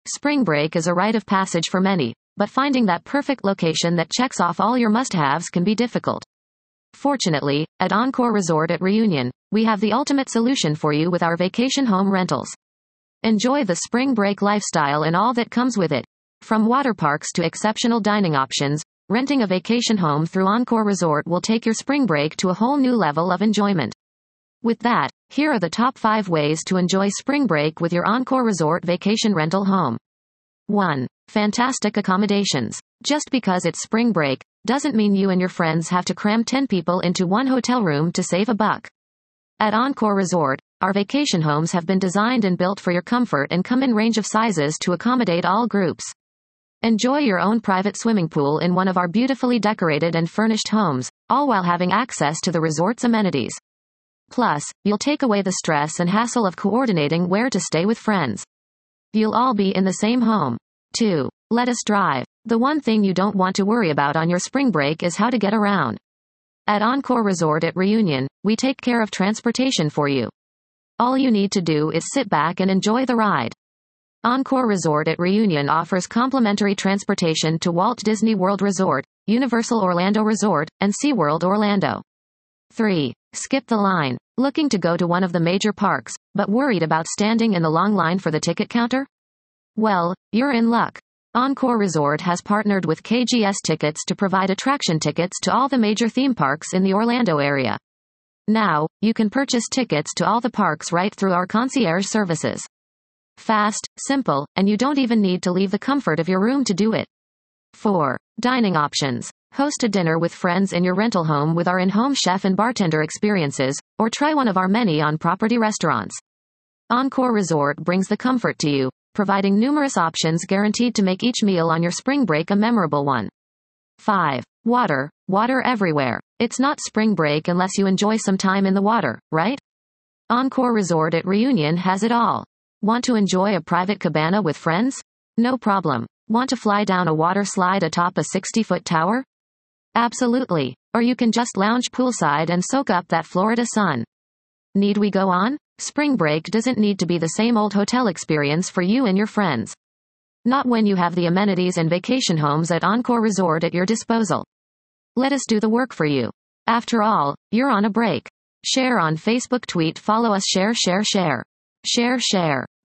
Spring break is a rite of passage for many, but finding that perfect location that checks off all your must-haves can be difficult. Fortunately, at Encore Resort at Reunion, we have the ultimate solution for you with our vacation home rentals. Enjoy the spring break lifestyle and all that comes with it. From water parks to exceptional dining options, renting a vacation home through Encore Resort will take your spring break to a whole new level of enjoyment. With that, here are the top 5 ways to enjoy spring break with your Encore Resort vacation rental home. 1. Fantastic accommodations. Just because it's spring break, doesn't mean you and your friends have to cram 10 people into one hotel room to save a buck. At Encore Resort, our vacation homes have been designed and built for your comfort and come in range of sizes to accommodate all groups. Enjoy your own private swimming pool in one of our beautifully decorated and furnished homes, all while having access to the resort's amenities. Plus, you'll take away the stress and hassle of coordinating where to stay with friends. You'll all be in the same home. 2. Let us drive. The one thing you don't want to worry about on your spring break is how to get around. At Encore Resort at Reunion, we take care of transportation for you. All you need to do is sit back and enjoy the ride. Encore Resort at Reunion offers complimentary transportation to Walt Disney World Resort, Universal Orlando Resort, and SeaWorld Orlando. 3. Skip the line. Looking to go to one of the major parks, but worried about standing in the long line for the ticket counter? Well, you're in luck. Encore Resort has partnered with KGS Tickets to provide attraction tickets to all the major theme parks in the Orlando area. Now, you can purchase tickets to all the parks right through our concierge services. Fast, simple, and you don't even need to leave the comfort of your room to do it. 4. Dining options. Host a dinner with friends in your rental home with our in-home chef and bartender experiences, or try one of our many on-property restaurants. Encore Resort brings the comfort to you, providing numerous options guaranteed to make each meal on your spring break a memorable one. 5. Water. Water everywhere. It's not spring break unless you enjoy some time in the water, right? Encore Resort at Reunion has it all. Want to enjoy a private cabana with friends? No problem. Want to fly down a water slide atop a 60-foot tower? Absolutely. Or you can just lounge poolside and soak up that Florida sun. Need we go on? Spring break doesn't need to be the same old hotel experience for you and your friends. Not when you have the amenities and vacation homes at Encore Resort at your disposal. Let us do the work for you. After all, you're on a break. Share on Facebook, tweet, follow us, share. Share.